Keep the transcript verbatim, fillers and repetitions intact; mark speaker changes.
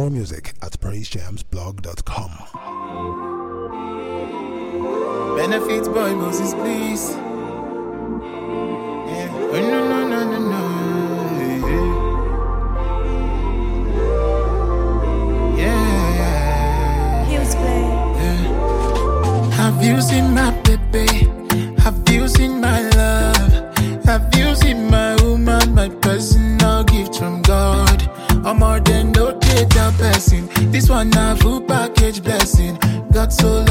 Speaker 1: more music at praise jams blog dot com.
Speaker 2: Benefits boy Moses, please. Yeah. Oh, no, no, no, no, no. Yeah.
Speaker 3: He was playing.
Speaker 2: Yeah. Have you seen my baby? Have you seen my love? Have you seen my woman, my personal gift from God? I'm more than no data person. This one a full package blessing. God so